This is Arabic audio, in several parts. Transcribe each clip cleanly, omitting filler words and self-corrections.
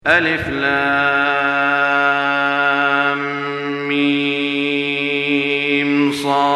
ألف لام ميم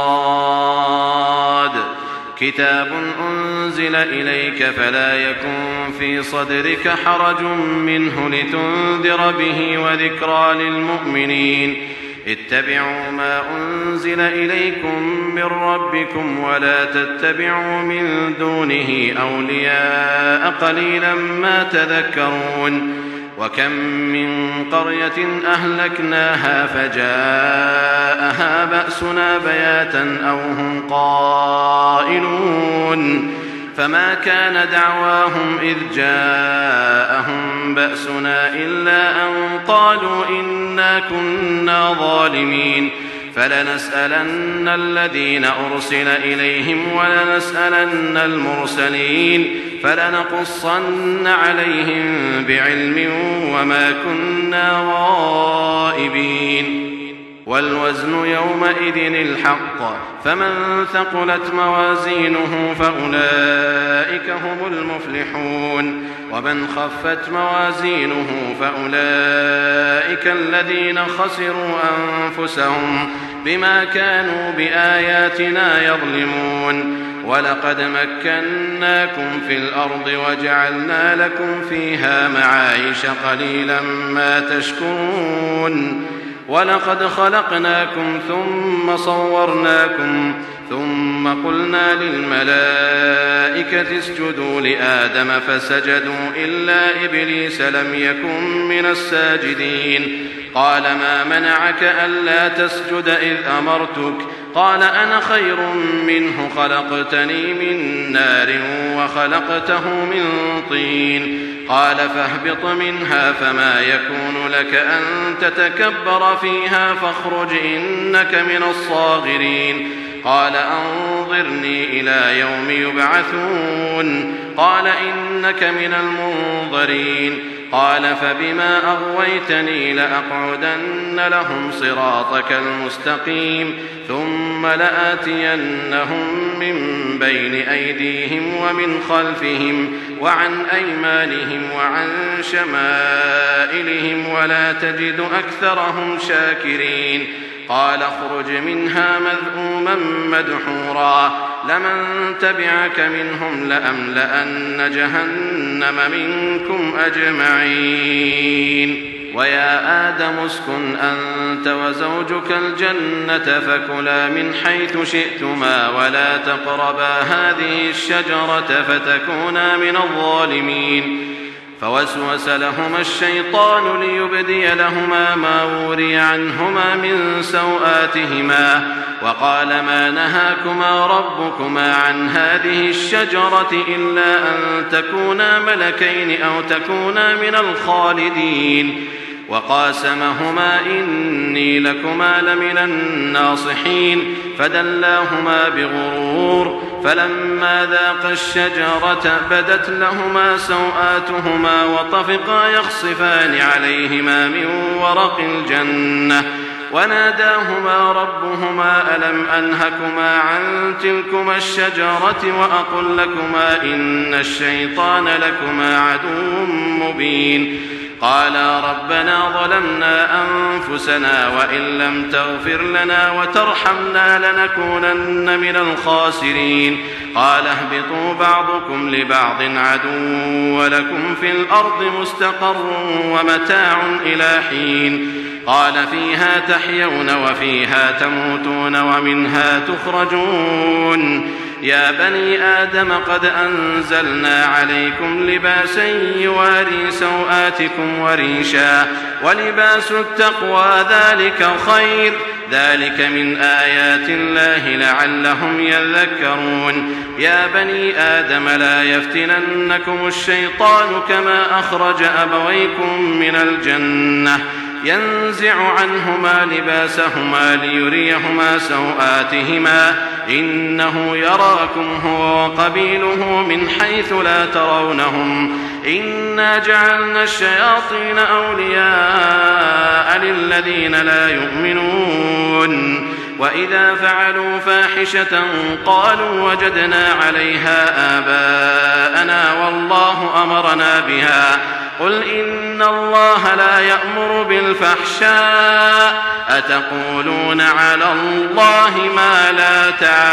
صاد كتاب أنزل إليك فلا يكن في صدرك حرج منه لتنذر به وذكرى للمؤمنين اتبعوا ما أنزل إليكم من ربكم ولا تتبعوا من دونه أولياء قليلا ما تذكرون وكم من قرية أهلكناها فجاءها بأسنا بياتا أو هم قائلون فما كان دعواهم إذ جاءهم بأسنا إلا أن قالوا إنا كنا ظالمين فلنسألن الذين أرسل إليهم ولنسألن المرسلين فلنقصن عليهم بعلم وما كنا غائبين والوزن يومئذ الحق فمن ثقلت موازينه فأولئك هم المفلحون ومن خفت موازينه فأولئك الذين خسروا أنفسهم بما كانوا بآياتنا يظلمون ولقد مكناكم في الأرض وجعلنا لكم فيها معايش قليلا ما تشكرون ولقد خلقناكم ثم صورناكم ثم قلنا للملائكة اسجدوا لآدم فسجدوا إلا إبليس لم يكن من الساجدين قال ما منعك ألا تسجد إذ أمرتك قال أنا خير منه خلقتني من نار وخلقته من طين قال فاهبط منها فما يكون لك أن تتكبر فيها فاخرج إنك من الصاغرين قال أنظرني إلى يوم يبعثون قال إنك من المنظرين قال فبما أغويتني لأقعدن لهم صراطك المستقيم ثم لآتينهم من بين أيديهم ومن خلفهم وعن أيمانهم وعن شمائلهم ولا تجد أكثرهم شاكرين قال اخرج منها مذءوما مدحورا لمن تبعك منهم لأملأن جهنم منكم أجمعين ويا آدم اسكن أنت وزوجك الجنة فكلا من حيث شئتما ولا تقربا هذه الشجرة فتكونا من الظالمين فوسوس لهما الشيطان ليبدي لهما ما وري عنهما من سوآتهما وقال ما نهاكما ربكما عن هذه الشجرة إلا أن تكونا ملكين أو تكونا من الخالدين وقاسمهما إني لكما لمن الناصحين فدلاهما بغرور فلما ذاقا الشجرة بدت لهما سوآتهما وطفقا يخصفان عليهما من ورق الجنة وناداهما ربهما ألم أنهكما عن تلكما الشجرة وأقل لكما إن الشيطان لكما عدو مبين قالا ربنا ظلمنا أنفسنا وإن لم تغفر لنا وترحمنا لنكونن من الخاسرين قال اهبطوا بعضكم لبعض عدو ولكم في الأرض مستقر ومتاع إلى حين قال فيها تحيون وفيها تموتون ومنها تخرجون يا بني آدم قد أنزلنا عليكم لباسا يواري سوآتكم وريشا ولباس التقوى ذلك خير ذلك من آيات الله لعلهم يذكرون يا بني آدم لا يفتننكم الشيطان كما أخرج أبويكم من الجنة ينزع عنهما لباسهما ليريهما سوآتهما إنه يراكم هو وقبيله من حيث لا ترونهم إنا جعلنا الشياطين أولياء للذين لا يؤمنون وإذا فعلوا فاحشة قالوا وجدنا عليها آباءنا والله أمرنا بها قل إن الله لا يأمر بالفحشاء أتقولون على الله ما لا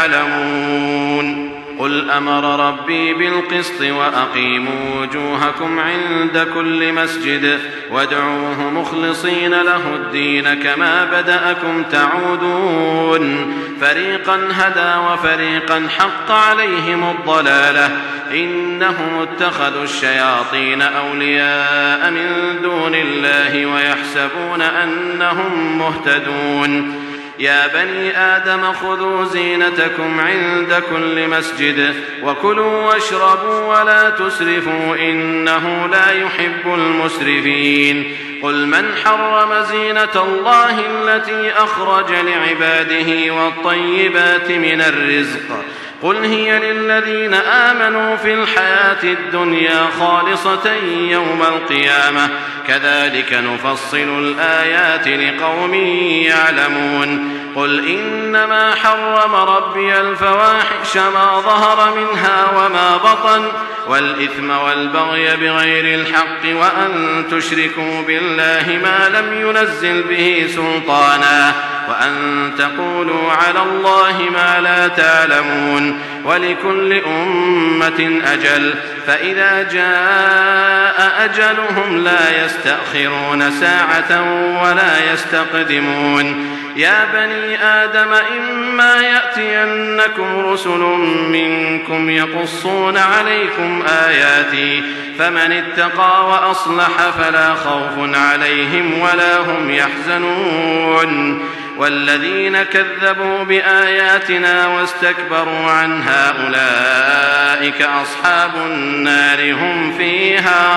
تعلمون قل أمر ربي بالقسط وأقيموا وجوهكم عند كل مسجد وادعوه مخلصين له الدين كما بدأكم تعودون فريقا هدى وفريقا حق عليهم الضلالة إنهم اتخذوا الشياطين أولياء من دون الله ويحسبون أنهم مهتدون يا بني آدم خذوا زينتكم عند كل مسجد وكلوا واشربوا ولا تسرفوا إنه لا يحب المسرفين قل من حرم زينة الله التي أخرج لعباده والطيبات من الرزق قل هي للذين آمنوا في الحياة الدنيا خالصة يوم القيامة كذلك نفصل الآيات لقوم يعلمون قل إنما حرم ربي الفواحش ما ظهر منها وما بطن والإثم والبغي بغير الحق وأن تشركوا بالله ما لم ينزل به سلطانا وأن تقولوا على الله ما لا تعلمون ولكل أمة أجل فإذا جاء أجلهم لا يستأخرون ساعة ولا يستقدمون يا بني آدم إما يأتينكم رسل منكم يقصون عليكم آياتي فمن اتقى وأصلح فلا خوف عليهم ولا هم يحزنون والذين كذبوا بآياتنا واستكبروا عنها أولئك أصحاب النار هم فيها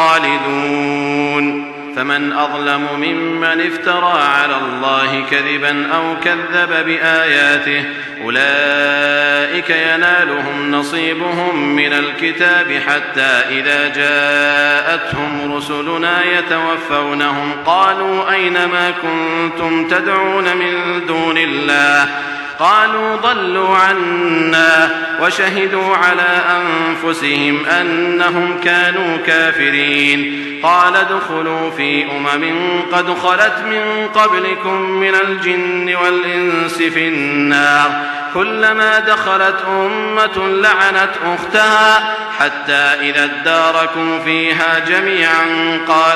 خالدون فمن أظلم ممن افترى على الله كذبا أو كذب بآياته أولئك ينالهم نصيبهم من الكتاب حتى إذا جاءتهم رسلنا يتوفونهم قالوا أين ما كنتم تدعون من دون الله قالوا ضلوا عنا وشهدوا على أنفسهم أنهم كانوا كافرين قال ادخلوا في قد خلت من قبلكم من الجن والإنس في النار كلما دخلت أمة لعنت أختها حتى إذا اداركوا فيها جميعا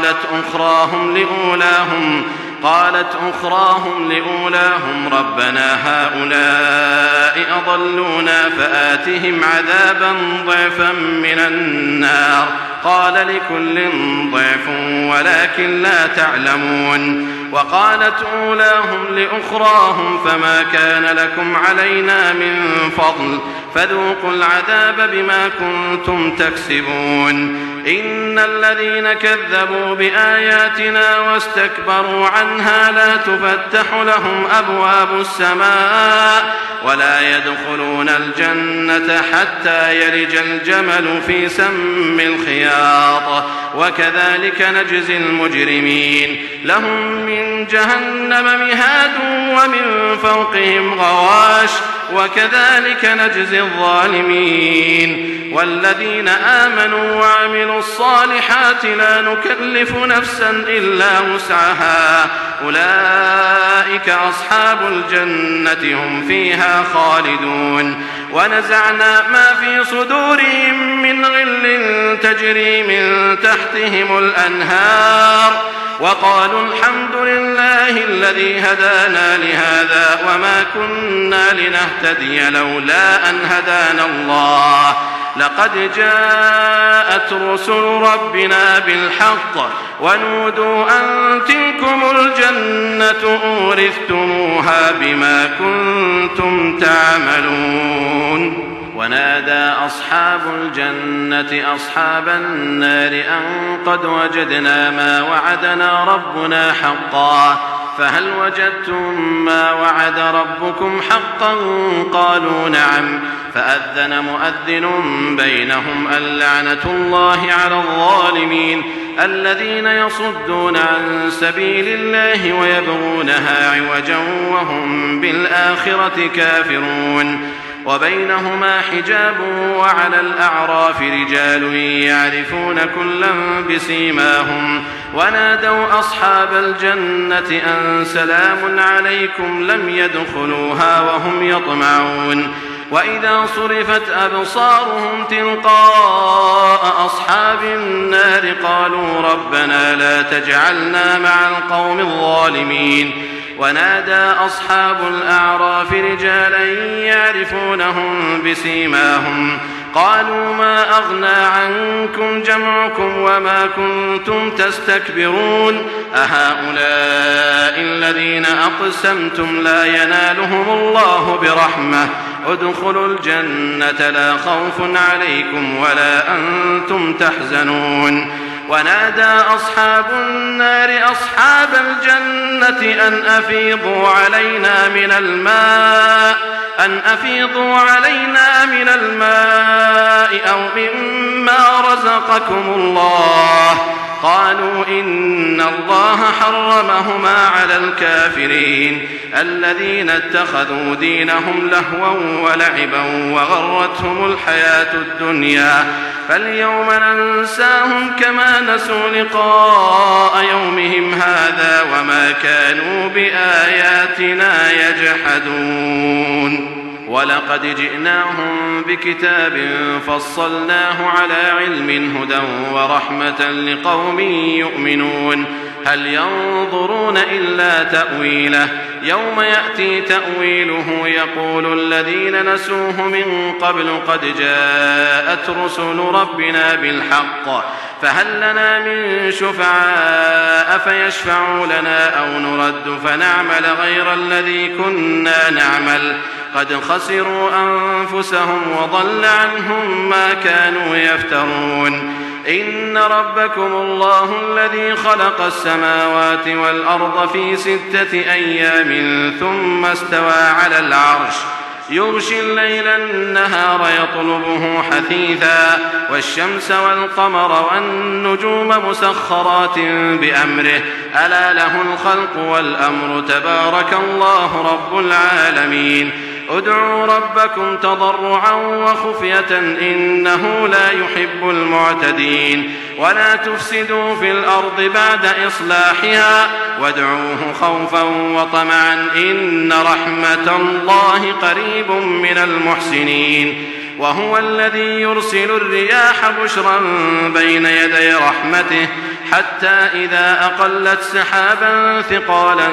قالت أخراهم لأولاهم ربنا هؤلاء أضلونا فآتهم عذابا ضعفا من النار قال لكل ضعف ولكن لا تعلمون وقالت أولاهم لأخراهم فما كان لكم علينا من فضل فذوقوا العذاب بما كنتم تكسبون إن الذين كذبوا بآياتنا واستكبروا عنها لا تفتح لهم أبواب السماء ولا يدخلون الجنة حتى يلج الجمل في سم الخياط وكذلك نجزي المجرمين لهم من جهنم مهاد ومن فوقهم غواش وكذلك نجزي الظالمين والذين آمنوا وعملوا الصالحات لا نكلف نفسا إلا وسعها أولئك أصحاب الجنة هم فيها خالدون ونزعنا ما في صدورهم من غل تجري من تحتهم الأنهار وقالوا الحمد لله الذي هدانا لهذا وما كنا لنهتدي لولا أن هدانا الله لقد جاءت رسل ربنا بالحق ونودوا أن تلكم الجنة أورثتموها بما كنتم تعملون ونادى أصحاب الجنة أصحاب النار أن قد وجدنا ما وعدنا ربنا حقا فهل وجدتم ما وعد ربكم حقا قالوا نعم فأذن مؤذن بينهم اللعنة الله على الظالمين الذين يصدون عن سبيل الله ويبغونها عوجا وهم بالآخرة كافرون وبينهما حجاب وعلى الأعراف رجال يعرفون كلا بسيماهم ونادوا أصحاب الجنة أن سلام عليكم لم يدخلوها وهم يطمعون وإذا صرفت أبصارهم تلقاء أصحاب النار قالوا ربنا لا تجعلنا مع القوم الظالمين ونادى أصحاب الأعراف رجالا يعرفونهم بسيماهم قالوا ما أغنى عنكم جمعكم وما كنتم تستكبرون أهؤلاء الذين أقسمتم لا ينالهم الله برحمة ادخلوا الجنة لا خوف عليكم ولا أنتم تحزنون ونادى أصحاب النار أصحاب الجنة أن أفيضوا علينا من الماء أو مما رزقكم الله قالوا إن الله حرمهما على الكافرين الذين اتخذوا دينهم لهوا ولعبا وغرتهم الحياة الدنيا فاليوم ننساهم كما نسوا لقاء يومهم هذا وما كانوا بآياتنا يجحدون ولقد جئناهم بكتاب فصلناه على علم هدى ورحمة لقوم يؤمنون هل ينظرون إلا تأويله يوم يأتي تأويله يقول الذين نسوه من قبل قد جاءت رسل ربنا بالحق فهل لنا من شفعاء فيشفعوا لنا أو نرد فنعمل غير الذي كنا نعمل قد خسروا أنفسهم وضل عنهم ما كانوا يفترون إن ربكم الله الذي خلق السماوات والأرض في 6 أيام ثم استوى على العرش يغشي الليل النهار يطلبه حثيثا والشمس والقمر والنجوم مسخرات بأمره ألا له الخلق والأمر تبارك الله رب العالمين ادعوا ربكم تضرعا وخفية إنه لا يحب المعتدين ولا تفسدوا في الأرض بعد إصلاحها وادعوه خوفا وطمعا إن رحمة الله قريب من المحسنين وهو الذي يرسل الرياح بشرا بين يدي رحمته حتى إذا أقلت سحابا ثقالا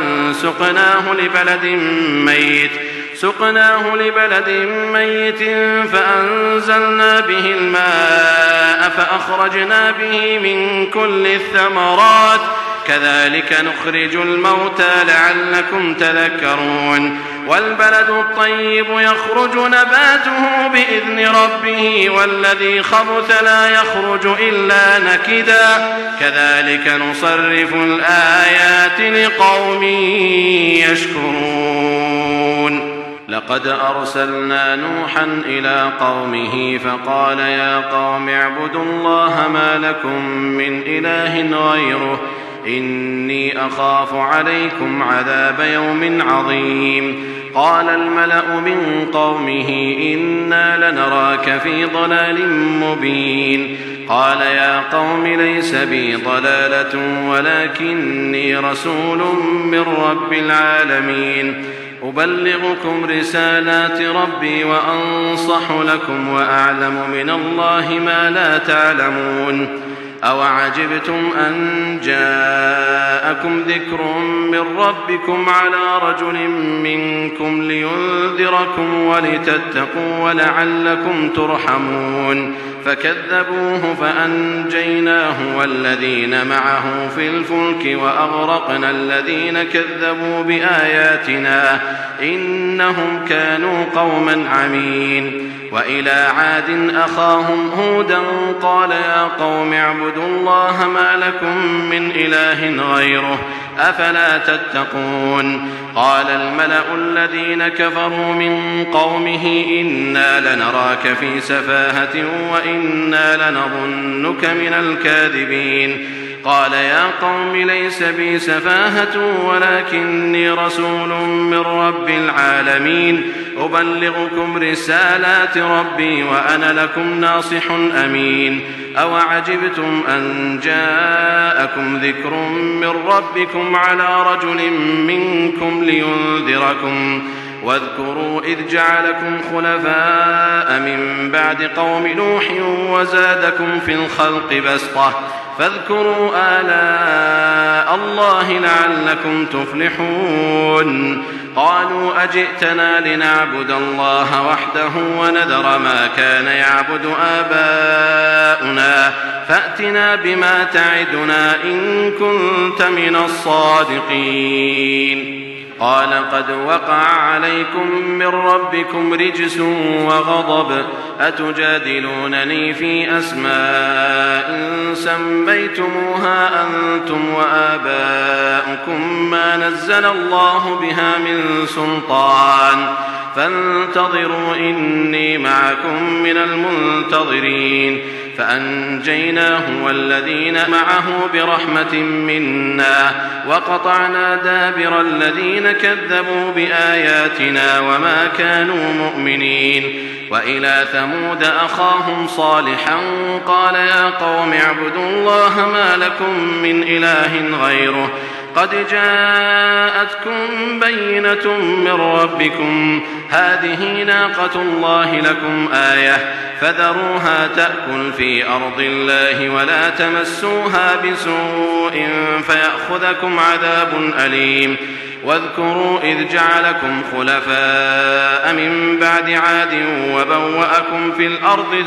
سقناه لبلد ميت فأنزلنا به الماء فأخرجنا به من كل الثمرات كذلك نخرج الموتى لعلكم تذكرون والبلد الطيب يخرج نباته بإذن ربه والذي خبث لا يخرج إلا نكدا كذلك نصرف الآيات لقوم يشكرون لقد أرسلنا نوحا إلى قومه فقال يا قوم اعبدوا الله ما لكم من إله غيره إني أخاف عليكم عذاب يوم عظيم قال الملأ من قومه إنا لنراك في ضلال مبين قال يا قوم ليس بي ضلالة ولكني رسول من رب العالمين أبلغكم رسالات ربي وأنصح لكم وأعلم من الله ما لا تعلمون أوعجبتم أن جاءكم ذكر من ربكم على رجل منكم لينذركم ولتتقوا ولعلكم ترحمون فكذبوه فأنجيناه والذين معه في الفلك وأغرقنا الذين كذبوا بآياتنا إنهم كانوا قوما عمين وإلى عاد أخاهم هودا قال يا قوم اعبدوا الله ما لكم من إله غيره أفلا تتقون قال الملأ الذين كفروا من قومه إنا لنراك في سفاهة وإنا لنظنك من الكاذبين قال يا قوم ليس بي سفاهة ولكني رسول من رب العالمين أبلغكم رسالات ربي وأنا لكم ناصح أمين أوعجبتم أن جاءكم ذكر من ربكم على رجل منكم لينذركم واذكروا إذ جعلكم خلفاء من بعد قوم نوح وزادكم في الخلق بسطة فاذكروا آلاء الله لعلكم تفلحون قالوا أجئتنا لنعبد الله وحده ونذر ما كان يعبد آباؤنا فأتنا بما تعدنا إن كنت من الصادقين قال قد وقع عليكم من ربكم رجس وغضب أتجادلونني في أسماء سميتموها أنتم وآباؤكم ما نزل الله بها من سلطان فانتظروا إني معكم من المنتظرين فأنجيناه والذين معه برحمة منا وقطعنا دابر الذين كذبوا بآياتنا وما كانوا مؤمنين وإلى ثمود أخاهم صالحا قال يا قوم اعبدوا الله ما لكم من إله غيره قد جاءتكم بينة من ربكم هذه ناقة الله لكم آية فذروها تأكل في أرض الله ولا تمسوها بسوء فيأخذكم عذاب أليم واذكروا إذ جعلكم خلفاء من بعد عاد وبوأكم في الأرض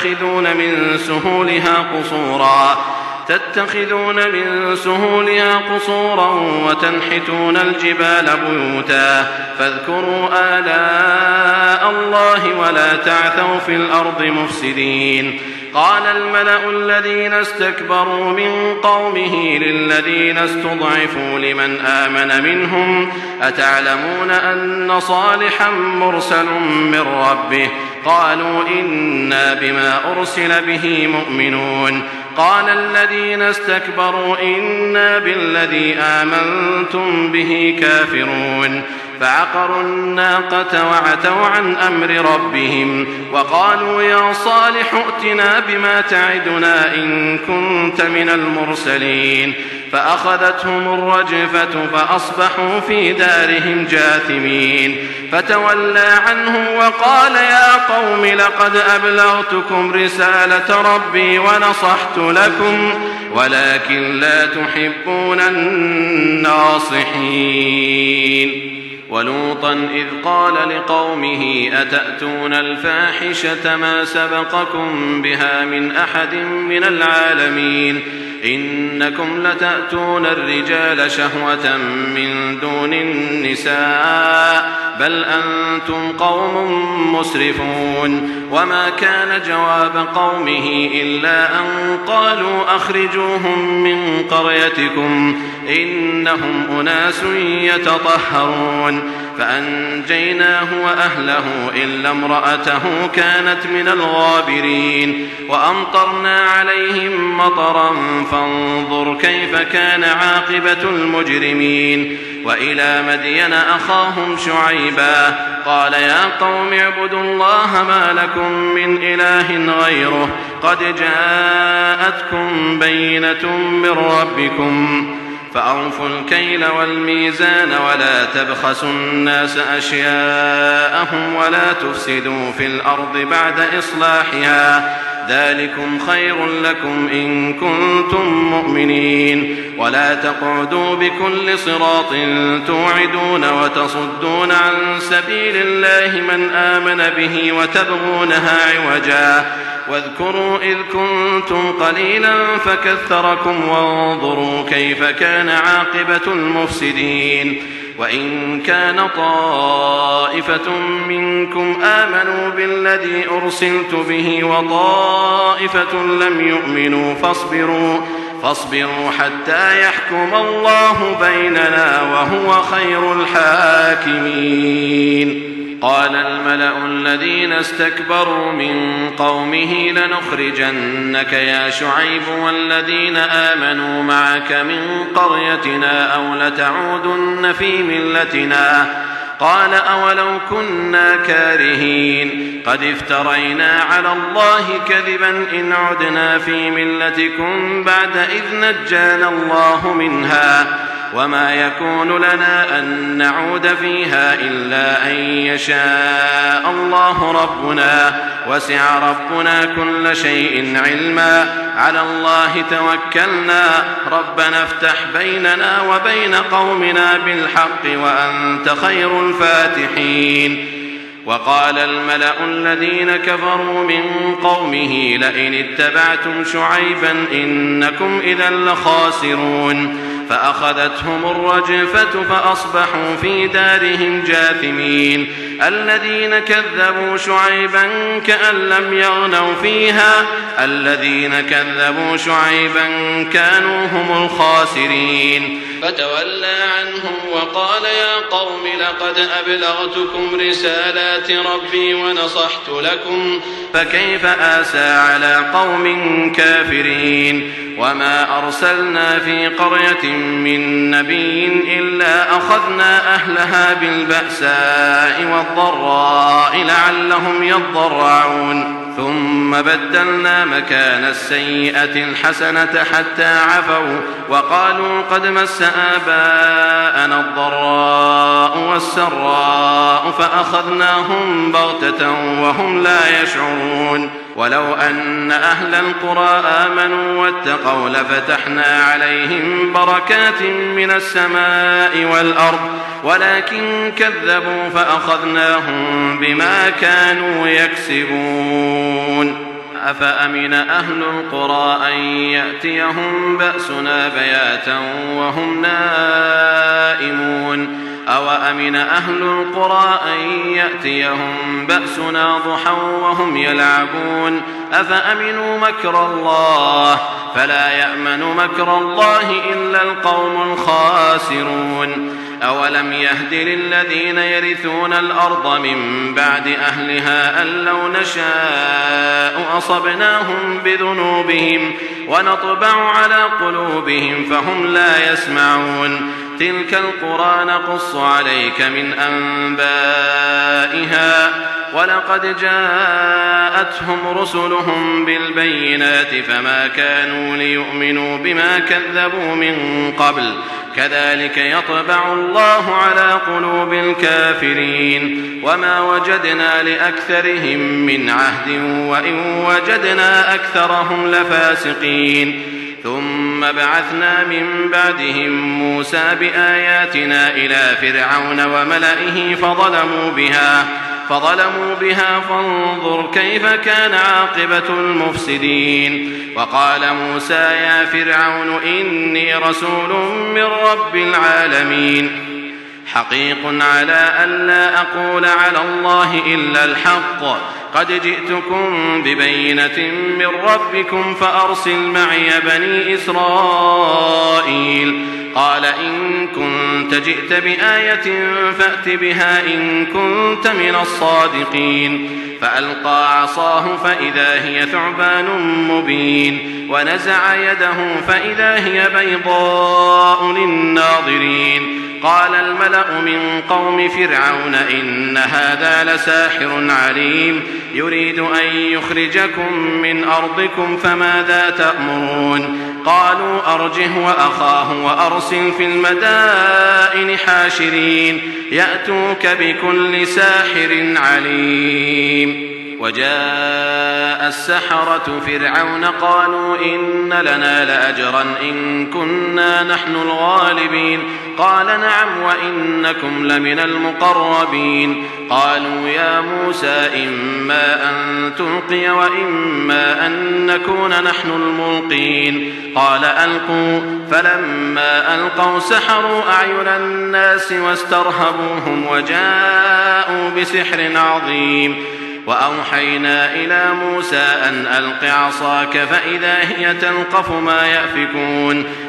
تتخذون من سهولها قصورا وتنحتون الجبال بيوتا فاذكروا آلاء الله ولا تعثوا في الأرض مفسدين قال الملأ الذين استكبروا من قومه للذين استضعفوا لمن آمن منهم أتعلمون أن صالحا مرسل من ربه قالوا إنا بما أرسل به مؤمنون قال الذين استكبروا إنا بالذي آمنتم به كافرون فعقروا الناقة وعتوا عن أمر ربهم وقالوا يا صالح ائتنا بما تعدنا إن كنت من المرسلين فأخذتهم الرجفة فأصبحوا في دارهم جاثمين فتولى عنهم وقال يا قوم لقد أبلغتكم رسالة ربي ونصحت لكم ولكن لا تحبون الناصحين ولوطا إذ قال لقومه أتأتون الفاحشة ما سبقكم بها من أحد من العالمين إنكم لتأتون الرجال شهوة من دون النساء بل أنتم قوم مسرفون وما كان جواب قومه إلا أن قالوا أخرجوهم من قريتكم إنهم أناس يتطهرون فأنجيناه وأهله إلا امرأته كانت من الغابرين وأمطرنا عليهم مطرا فانظر كيف كان عاقبة المجرمين وإلى مدين أخاهم شعيبا قال يا قوم اعبدوا الله ما لكم من إله غيره قد جاءتكم بينة من ربكم فأوفوا الكيل والميزان ولا تبخسوا الناس أشياءهم ولا تفسدوا في الأرض بعد إصلاحها ذلكم خير لكم إن كنتم مؤمنين ولا تقعدوا بكل صراط توعدون وتصدون عن سبيل الله من آمن به وتبغونها عوجا واذكروا إذ كنتم قليلا فكثركم وانظروا كيف كان عاقبة المفسدين وإن كان طائفة منكم آمنوا بالذي أرسلت به وطائفة لم يؤمنوا فاصبروا حتى يحكم الله بيننا وهو خير الحاكمين قال الملأ الذين استكبروا من قومه لنخرجنك يا شعيب والذين آمنوا معك من قريتنا أو لتعودن في ملتنا قال أولو كنا كارهين قد افترينا على الله كذبا إن عدنا في ملتكم بعد إذ نجانا الله منها وما يكون لنا أن نعود فيها إلا أن يشاء الله ربنا وسع ربنا كل شيء علما على الله توكلنا ربنا افتح بيننا وبين قومنا بالحق وأنت خير الفاتحين. وقال الملأ الذين كفروا من قومه لئن اتبعتم شعيبا إنكم إذا لخاسرون فأخذتهم الرجفة فأصبحوا في دارهم جاثمين. الذين كذبوا شعيبا كأن لم يغنوا فيها الذين كذبوا شعيبا كانوا هم الخاسرين. فتولى عنهم وقال يا قوم لقد أبلغتكم رسالات ربي ونصحت لكم فكيف آسى على قوم كافرين. وما أرسلنا في قرية من نبي إلا أخذنا أهلها بالبأساء والضراء لعلهم يضرعون ثم بدلنا مكان السيئة الحسنة حتى عفوا وقالوا قد مس آباءنا الضراء والسراء فأخذناهم بغتة وهم لا يشعرون. ولو أن أهل القرى آمنوا واتقوا لفتحنا عليهم بركات من السماء والأرض ولكن كذبوا فأخذناهم بما كانوا يكسبون. أفأمن أهل القرى أن يأتيهم بأسنا بياتا وهم نائمون أوأمن أهل القرى أن يأتيهم بأسنا ضحى وهم يلعبون أفأمنوا مكر الله فلا يأمن مكر الله إلا القوم الخاسرون. أولم يهد للذين يرثون الأرض من بعد أهلها أن لو نشاء أصبناهم بذنوبهم ونطبع على قلوبهم فهم لا يسمعون. تلك القرى نقص عليك من أنبائها ولقد جاءتهم رسلهم بالبينات فما كانوا ليؤمنوا بما كذبوا من قبل كذلك يطبع الله على قلوب الكافرين. وما وجدنا لأكثرهم من عهد وإن وجدنا أكثرهم لفاسقين. ثم بعثنا من بعدهم موسى بآياتنا إلى فرعون وملئه فظلموا بها فانظر كيف كان عاقبة المفسدين. وقال موسى يا فرعون إني رسول من رب العالمين حقيق على أن لا أقول على الله إلا الحق قد جئتكم ببينة من ربكم فأرسل معي بني إسرائيل. قال إن كنت جئت بآية فأت بها إن كنت من الصادقين. فألقى عصاه فإذا هي ثعبان مبين ونزع يده فإذا هي بيضاء للناظرين. قال الملأ من قوم فرعون إن هذا لساحر عليم يريد أن يخرجكم من أرضكم فماذا تأمرون. قالوا أرجه وأخاه وأرسل في المدائن حاشرين يأتوك بكل ساحر عليم. وجاء السحرة فرعون قالوا إن لنا لأجرا إن كنا نحن الغالبين. قال نعم وإنكم لمن المقربين. قالوا يا موسى إما أن تلقي وإما أن نكون نحن الملقين. قال ألقوا فلما ألقوا سحروا أعين الناس واسترهبوهم وجاءوا بسحر عظيم. وأوحينا إلى موسى أن ألق عصاك فإذا هي تلقف ما يأفكون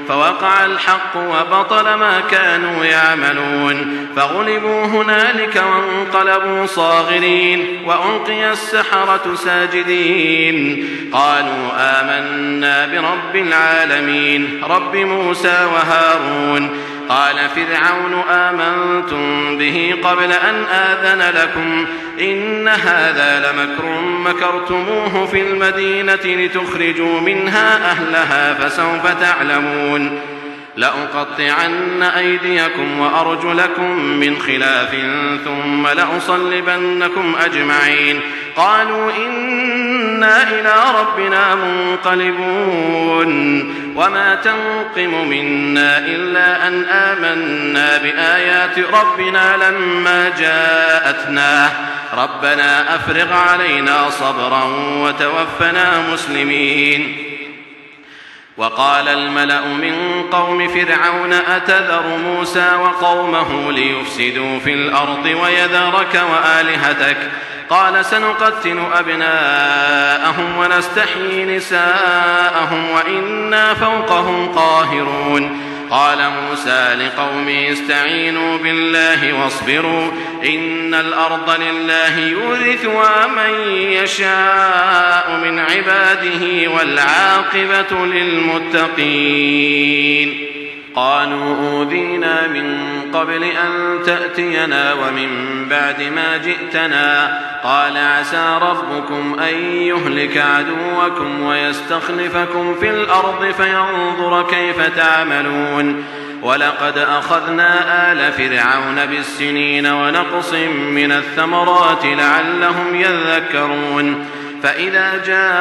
فوقع الحق وبطل ما كانوا يعملون فغلبوا هنالك وانقلبوا صاغرين وألقي السحرة ساجدين قالوا آمنا برب العالمين رب موسى وهارون قال فرعون آمنتم به قبل أن آذن لكم إن هذا لمكر مكرتموه في المدينة لتخرجوا منها أهلها فسوف تعلمون لأقطعن أيديكم وأرجلكم من خلاف ثم لأصلبنكم أجمعين قالوا إنا إلى ربنا منقلبون وما تنقم منا إلا أن آمنا بآيات ربنا لما جاءتنا ربنا أفرغ علينا صبرا وتوفنا مسلمين وقال الملأ من قوم فرعون أتذر موسى وقومه ليفسدوا في الأرض ويذرك وآلهتك قال سنقتل أبناءهم ونستحيي نساءهم وإنا فوقهم قاهرون قال موسى لقومه استعينوا بالله واصبروا إن الأرض لله يورثها من يشاء من عباده والعاقبة للمتقين قالوا أوذينا من قبل أن تأتينا ومن بعد ما جئتنا قال عسى ربكم أن يهلك عدوكم ويستخلفكم في الأرض فينظر كيف تعملون ولقد أخذنا آل فرعون بالسنين ونقص من الثمرات لعلهم يذكرون فإذا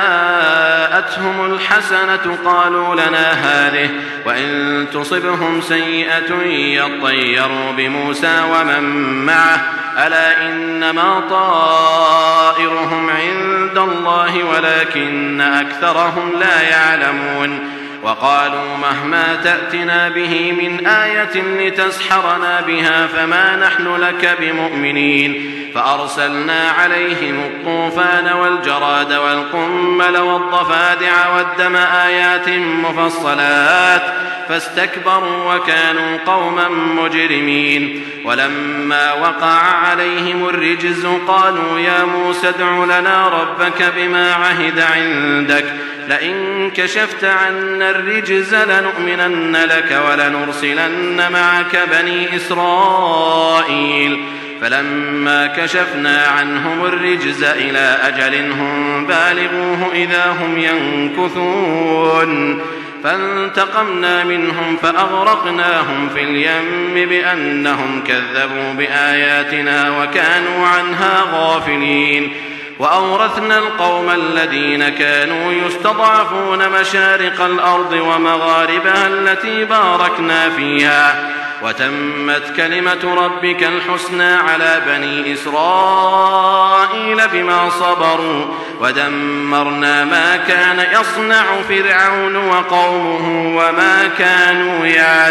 جاءتهم الحسنة قالوا لنا هذه وإن تصبهم سيئة يطيروا بموسى ومن معه ألا إنما طائرهم عند الله ولكن أكثرهم لا يعلمون وقالوا مهما تأتنا به من آية لتسحرنا بها فما نحن لك بمؤمنين فأرسلنا عليهم الطوفان والجراد والقمل والضفادع والدم آيات مفصلات فاستكبروا وكانوا قوما مجرمين ولما وقع عليهم الرجز قالوا يا موسى ادع لنا ربك بما عهد عندك لئن كشفت عنا الرجز لنؤمنن لك ولنرسلن معك بني إسرائيل فلما كشفنا عنهم الرجز إلى أجل هم بالغوه إذا هم ينكثون فانتقمنا منهم فأغرقناهم في اليم بأنهم كذبوا بآياتنا وكانوا عنها غافلين وأورثنا القوم الذين كانوا يستضعفون مشارق الأرض ومغاربها التي باركنا فيها وتمت كلمة ربك الحسنى على بني إسرائيل بما صبروا ودمرنا ما كان يصنع فرعون وقومه وما كانوا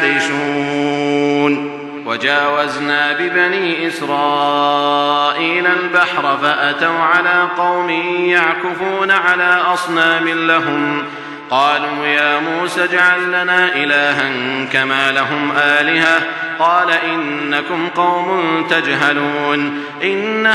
يعرشون وجاوزنا ببني إسرائيل البحر فأتوا على قوم يعكفون على أصنام لهم قالوا يا موسى اجعل لنا إلها كما لهم آلهة قال إنكم قوم تجهلون إن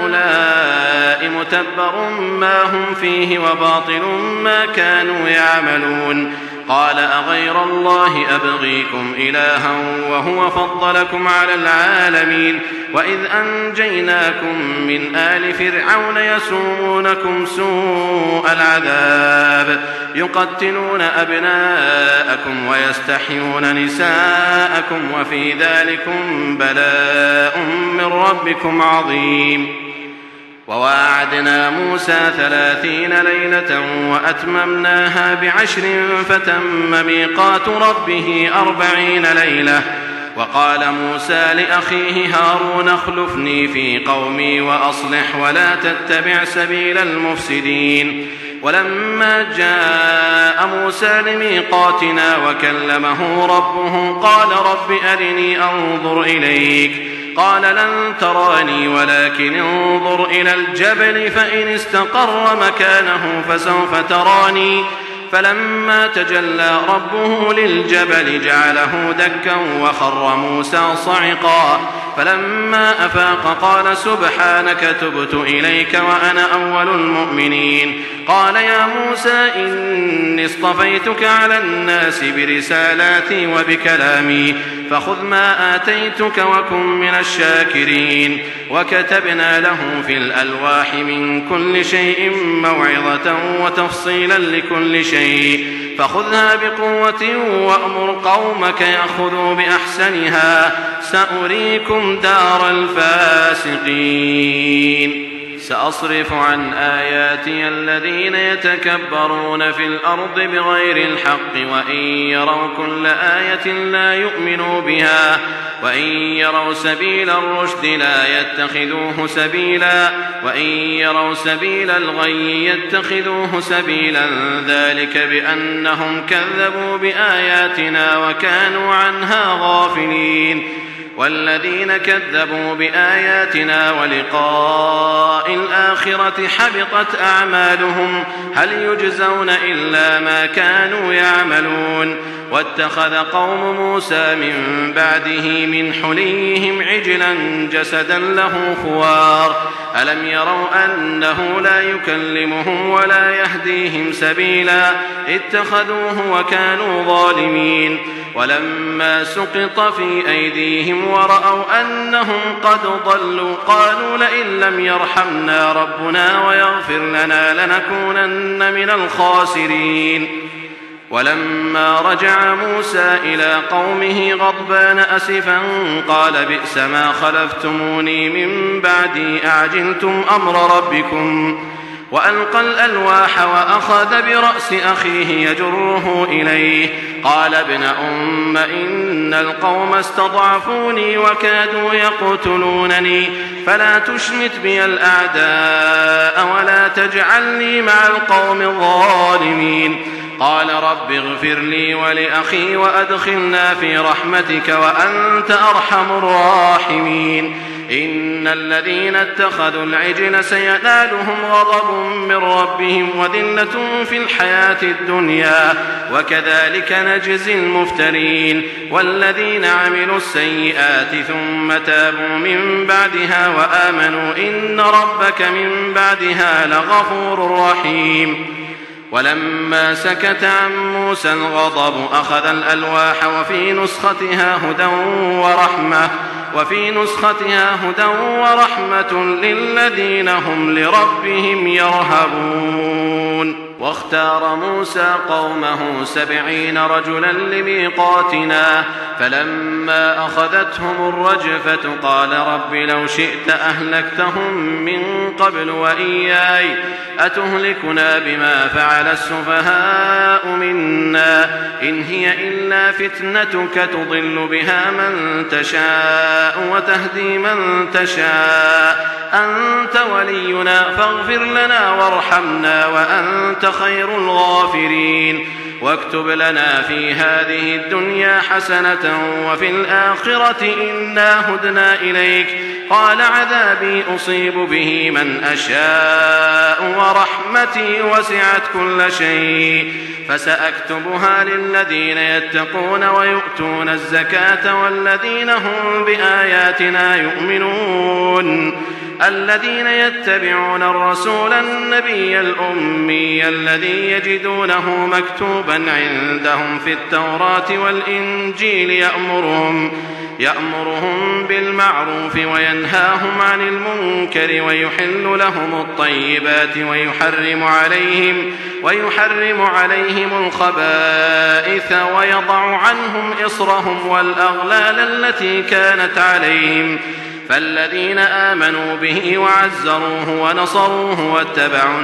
هؤلاء متبر ما هم فيه وباطل ما كانوا يعملون قال أغير الله أبغيكم إلها وهو فضلكم على العالمين وإذ أنجيناكم من آل فرعون يسومونكم سوء العذاب يقتلون أبناءكم ويستحيون نساءكم وفي ذلكم بلاء من ربكم عظيم وواعدنا موسى 30 ليلة وأتممناها ب10 فتم ميقات ربه 40 ليلة وقال موسى لأخيه هارون اخلفني في قومي وأصلح ولا تتبع سبيل المفسدين ولما جاء موسى لميقاتنا وكلمه ربه قال رب أرني أنظر إليك قال لن تراني ولكن انظر إلى الجبل فإن استقر مكانه فسوف تراني فلما تجلى ربه للجبل جعله دكا وخر موسى صعقا فلما أفاق قال سبحانك تبت إليك وأنا أول المؤمنين قال يا موسى إني اصطفيتك على الناس برسالاتي وبكلامي فخذ ما آتيتك وكن من الشاكرين وكتبنا له في الألواح من كل شيء موعظة وتفصيلا لكل شيء فخذها بقوة وأمر قومك يأخذوا بأحسنها سأريكم دار الفاسقين سأصرف عن آياتي الذين يتكبرون في الأرض بغير الحق وإن يروا كل آية لا يؤمنوا بها وإن يروا سبيل الرشد لا يتخذوه سبيلا وإن يروا سبيل الغي يتخذوه سبيلا ذلك بأنهم كذبوا بآياتنا وكانوا عنها غافلين والذين كذبوا بآياتنا ولقاء الآخرة حبطت أعمالهم هل يجزون إلا ما كانوا يعملون واتخذ قوم موسى من بعده من حليهم عجلا جسدا له خوار ألم يروا أنه لا يكلمهم ولا يهديهم سبيلا اتخذوه وكانوا ظالمين ولما سقط في أيديهم ورأوا أنهم قد ضلوا قالوا لئن لم يرحمنا ربنا ويغفر لنا لنكونن من الخاسرين ولما رجع موسى إلى قومه غضبان أسفا قال بئس ما خلفتموني من بعدي أعجلتم أمر ربكم وألقى الألواح وأخذ برأس أخيه يجره إليه قال ابن أم إن القوم استضعفوني وكادوا يقتلونني فلا تشمت بي الأعداء ولا تجعلني مع القوم الظالمين قال رب اغفر لي ولأخي وأدخلنا في رحمتك وأنت أرحم الراحمين إن الذين اتخذوا العجل سينالهم غضب من ربهم وذلة في الحياة الدنيا وكذلك نجزي المفترين والذين عملوا السيئات ثم تابوا من بعدها وآمنوا إن ربك من بعدها لغفور رحيم ولما سكت عن موسى الغضب أخذ الألواح وفي نسختها هدى ورحمة للذين هم لربهم يرهبون واختار موسى قومه 70 رجلا لميقاتنا فلما أخذتهم الرجفة قال رب لو شئت أهلكتهم من قبل وإياي أتهلكنا بما فعل السفهاء منا إن هي إلا فتنتك تضل بها من تشاء وتهدي من تشاء أنت ولينا فاغفر لنا وارحمنا وأنت خير الغافرين واكتب لنا في هذه الدنيا حسنة وفي الآخرة إنا هدنا إليك قال عذابي أصيب به من أشاء ورحمتي وسعت كل شيء فسأكتبها للذين يتقون ويؤتون الزكاة والذين هم بآياتنا يؤمنون الذين يتبعون الرسول النبي الأمي الذي يجدونه مكتوبا عندهم في التوراة والإنجيل يأمرهم بالمعروف وينهاهم عن المنكر ويحل لهم الطيبات ويحرم عليهم الخبائث ويضع عنهم إصرهم والأغلال التي كانت عليهم فالذين آمنوا به وعزروه ونصروه واتبعوا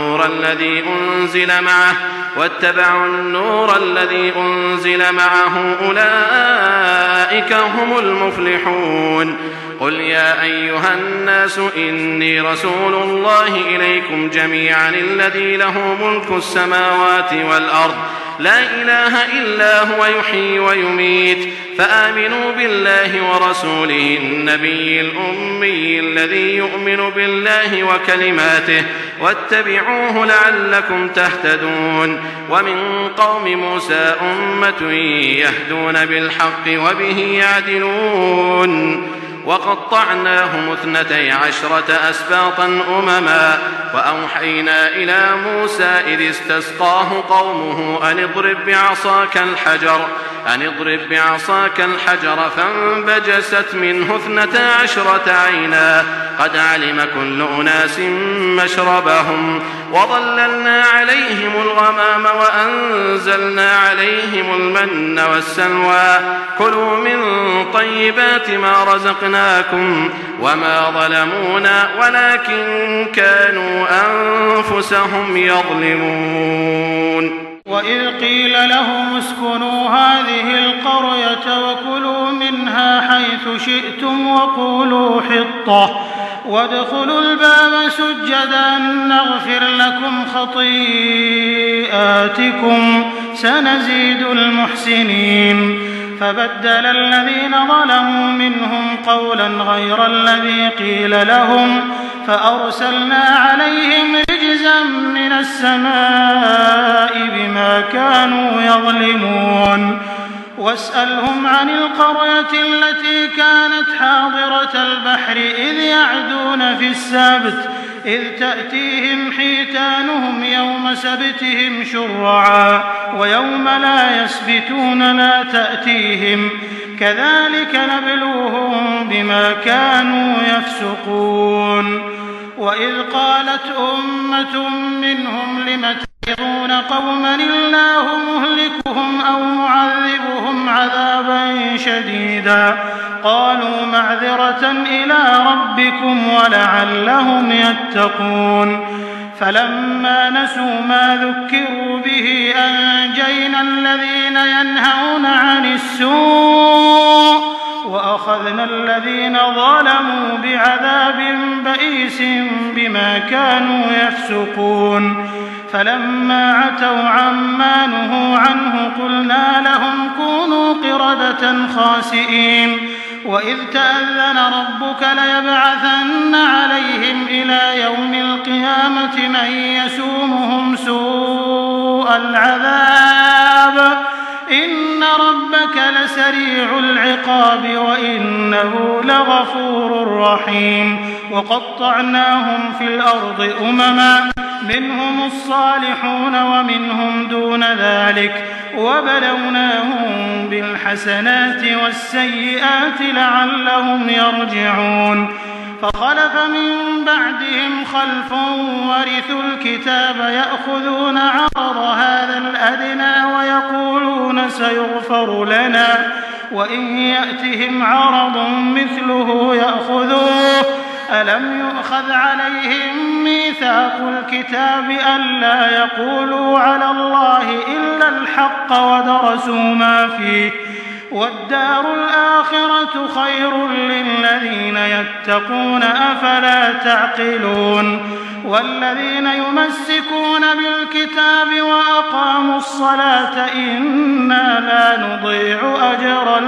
النور الذي أنزل معه أولئك هم المفلحون قل يا أيها الناس إني رسول الله إليكم جميعا الذي له ملك السماوات والأرض لا إله إلا هو يحيي ويميت فآمنوا بالله ورسوله النبي الأمي الذي يؤمن بالله وكلماته واتبعوه لعلكم تهتدون. ومن قوم موسى أمة يهدون بالحق وبه يعدلون. وقطعناهم 12 أسباطا أمما وأوحينا إلى موسى إذ استسقاه قومه أن اضرب بعصاك الحجر فانبجست منه 12 عينا قد علم كل أناس مشربهم وظللنا عليهم الغمام وأنزلنا عليهم المن والسلوى كلوا من طيبات ما رزقناكم وما ظلمونا ولكن كانوا أنفسهم يظلمون. وإذ قيل لهم اسكنوا هذه القرية وكلوا منها حيث شئتم وقولوا حطة وادخلوا الباب سجدا نغفر لكم خطيئاتكم سنزيد المحسنين. فبدل الذين ظلموا منهم قولا غير الذي قيل لهم فأرسلنا عليهم رجزا من السماء بما كانوا يظلمون. واسألهم عن القرية التي كانت حاضرة البحر إذ يعدون في السبت إذ تأتيهم حيتانهم يوم سبتهم شرعا ويوم لا يسبتون لا تأتيهم كذلك نبلوهم بما كانوا يفسقون. وإذ قالت أمة منهم لم تعظون قوما الله مهلكهم أو معذبهم عذابا شديدا قالوا معذرة إلى ربكم ولعلهم يتقون. فلما نسوا ما ذكروا به أنجينا الذين ينهون عن السوء وأخذنا الذين ظلموا بعذاب بئيس بما كانوا يفسقون. فلما عتوا عما نهوا عنه قلنا لهم كونوا قردة خاسئين. وإذ تأذن ربك ليبعثن عليهم إلى يوم القيامة من يسومهم سوء العذاب إن ربك لسريع العقاب وإنه لغفور رحيم. وقطعناهم في الأرض أمما منهم الصالحون ومنهم دون ذلك وبلوناهم بالحسنات والسيئات لعلهم يرجعون. فخلف من بعدهم خلف ورثوا الكتاب يأخذون عرض هذا الأدنى ويقولون سيغفر لنا وإن يأتهم عرض مثله يأخذوه ألم يؤخذ عليهم ميثاق الكتاب ألا يقولوا على الله إلا الحق ودرسوا ما فيه والدار الآخرة خير للذين يتقون أفلا تعقلون. والذين يمسكون بالكتاب وأقاموا الصلاة إنا لا نضيع أجر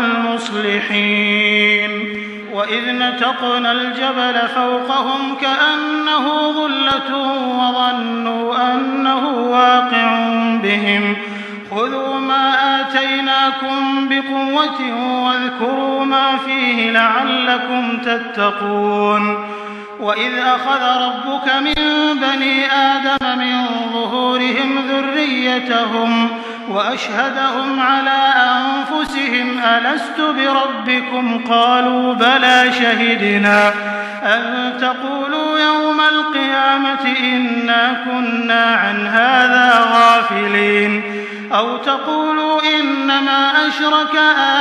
المصلحين. وإذ نتقنا الجبل فوقهم كأنه ظلة وظنوا أنه واقع بهم خذوا ما آتيناكم بقوة واذكروا ما فيه لعلكم تتقون. وإذ أخذ ربك من بني آدم من ظهورهم ذريتهم وأشهدهم على أنفسهم ألست بربكم قالوا بلى شهدنا أن تقولوا يوم القيامة إنا كنا عن هذا غافلين أو تقولوا إنما أشرك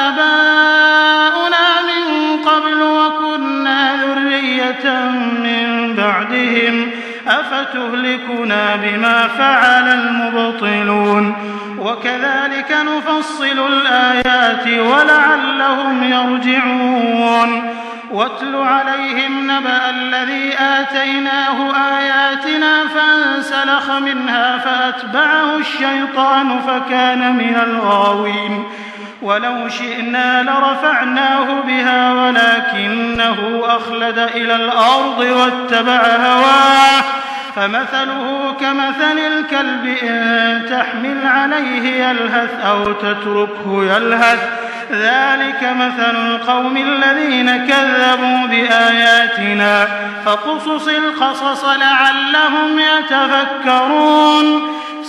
آباؤنا من قبل وكنا ذرية من بعدهم أفتهلكنا بما فعل المبطلون وكذلك نفصل الآيات ولعلهم يرجعون. واتل عليهم نبأ الذي آتيناه آياتنا فانسلخ منها فأتبعه الشيطان فكان من الغاوين ولو شئنا لرفعناه بها ولكنه أخلد إلى الأرض واتبع هواه فمثله كمثل الكلب إن تحمل عليه يلهث أو تتركه يلهث ذلك مثل القوم الذين كذبوا بآياتنا فاقصص القصص لعلهم يتفكرون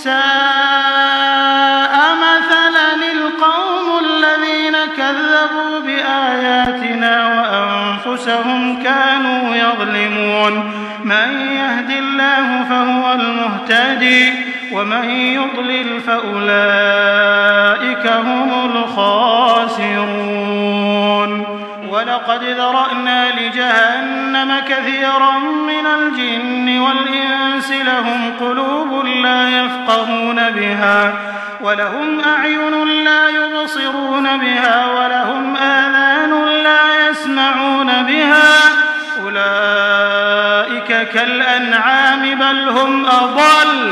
ساء مثلا القوم الذين كذبوا بآياتنا وأنفسهم كانوا يظلمون من يهد الله فهو المهتدي ومن يضلل فأولئك هم الخاسرون ولقد ذرأنا لجهنم كثيرا من الجن والإنس لهم قلوب لا يفقهون بها ولهم أعين لا يبصرون بها ولهم آذان لا يسمعون بها أولئك كالأنعام بل هم أضل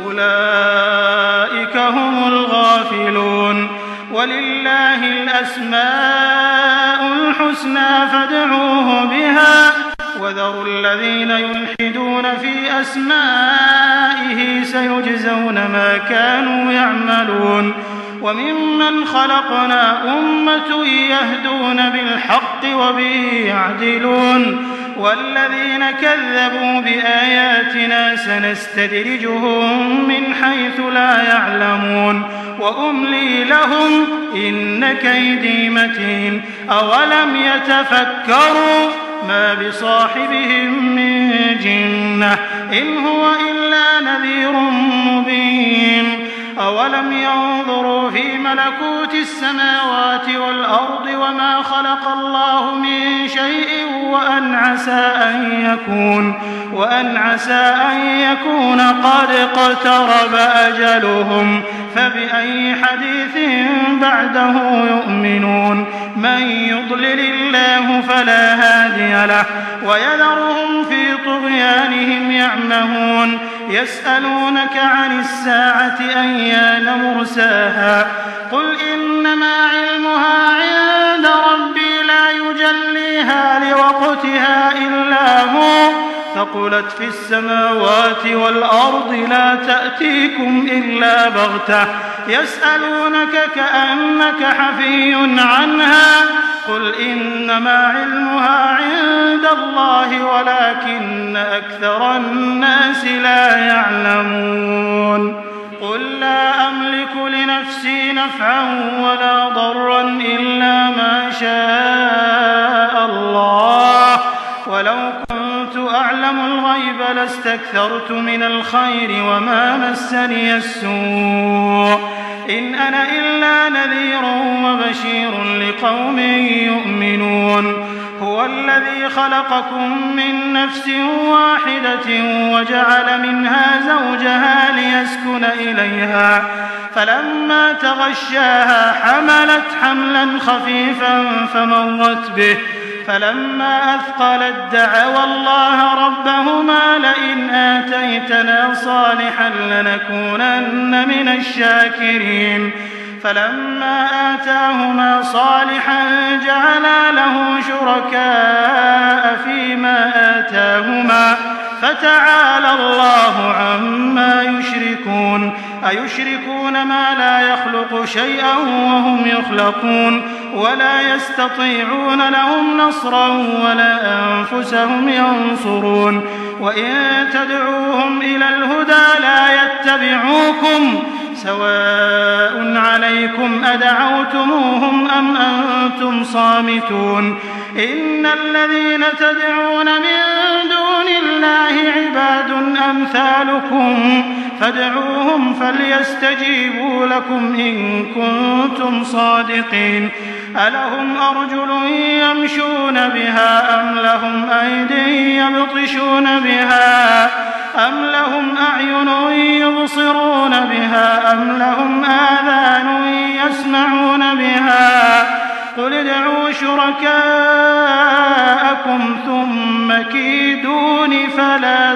أولئك هم الغافلون ولله الأسماء الحسنى فادعوه بها وذروا الذين يلحدون في أسمائه سيجزون ما كانوا يعملون وممن خلقنا أمة يهدون بالحق وبه يعدلون والذين كذبوا بآياتنا سنستدرجهم من حيث لا يعلمون وأملي لهم إن كيدي متين أولم يتفكروا ما بصاحبهم من جنة إن هو إلا نذير مبين أولم ينظروا في ملكوت السماوات والأرض وما خلق الله من شيء وأن عسى أن يكون قد اقترب أجلهم فبأي حديث بعده يؤمنون من يضلل الله فلا هادي له ويذرهم في طغيانهم يعمهون يسألونك عن الساعة أيان مرساها قل إنما علمها عند ربي لا يجليها لوقتها إلا هو ثقلت في السماوات والأرض لا تأتيكم إلا بغتة يسألونك كأنك حفي عنها قل إنما علمها عند الله ولكن أكثر الناس لا يعلمون قل لا أملك لنفسي نفعا ولا ضرا إلا ما شاء الله ولو كنت أعلم الغيب لاستكثرت من الخير وما مسني السوء إن أنا إلا نذير وبشير لقوم يؤمنون هو الذي خلقكم من نفس واحدة وجعل منها زوجها ليسكن إليها فلما تغشاها حملت حملا خفيفا فمرت به فلما أثقلت دعوا الله ربهما لئن آتيتنا صالحا لنكونن من الشاكرين فلما آتاهما صالحا جعلا له شركاء فيما آتاهما فتعالى الله عما يشركون أيشركون ما لا يخلق شيئا وهم يخلقون ولا يستطيعون لهم نصرا ولا أنفسهم ينصرون وإن تدعوهم إلى الهدى لا يتبعوكم سواء عليكم أدعوتموهم أم أنتم صامتون إن الذين تدعون من دون الله عباد أمثالكم فادعوهم فليستجيبوا لكم إن كنتم صادقين ألهم أرجل يمشون بها أم لهم أيد يبطشون بها أم لهم أعين يبصرون بها أم لهم آذان يسمعون بها قل ادعوا شركاءكم ثم كيدون فلا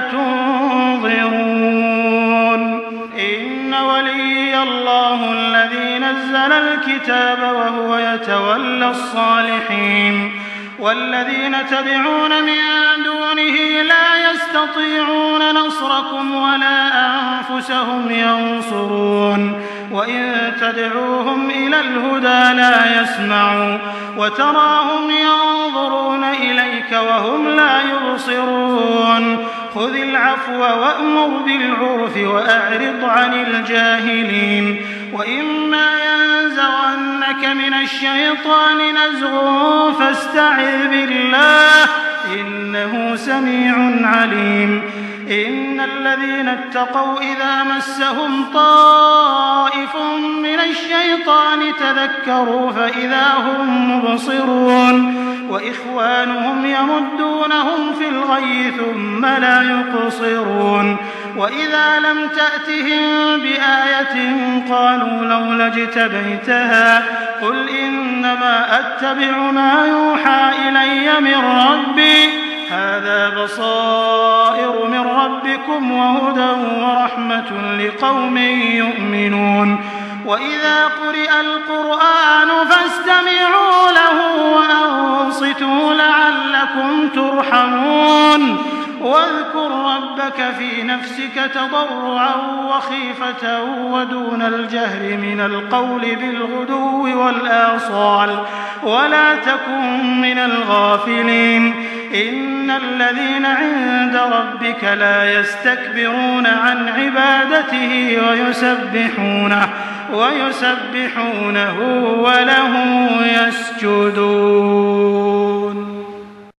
تنظرون إن ولي الله الذي نزل الكتاب وهو يتولى الصالحين والذين تدعون من دونه لا يستطيعون نصركم ولا أنفسهم ينصرون وإن تدعوهم إلى الهدى لا يسمعوا وتراهم ينظرون إليك وهم لا يبصرون خذ العفو وأمر بالعرف وأعرض عن الجاهلين وإما ينزغنك من الشيطان نزغ فاستعذ بالله إنه سميع عليم إن الذين اتقوا إذا مسهم طائف من الشيطان تذكروا فإذا هم مبصرون وإخوانهم يمدونهم في الغي ثم لا يقصرون وإذا لم تأتهم بآية قالوا لولا اجتبيتها قل إنما أتبع ما يوحى إلي من ربي هذا بصائر من ربكم وهدى ورحمة لقوم يؤمنون وإذا قرئ القرآن فاستمعوا له وأنصتوا لعلكم ترحمون واذكر ربك في نفسك تضرعا وخيفة ودون الجهر من القول بالغدو والآصال ولا تكن من الغافلين إن الذين عند ربك لا يستكبرون عن عبادته ويسبحونه وله يسجدون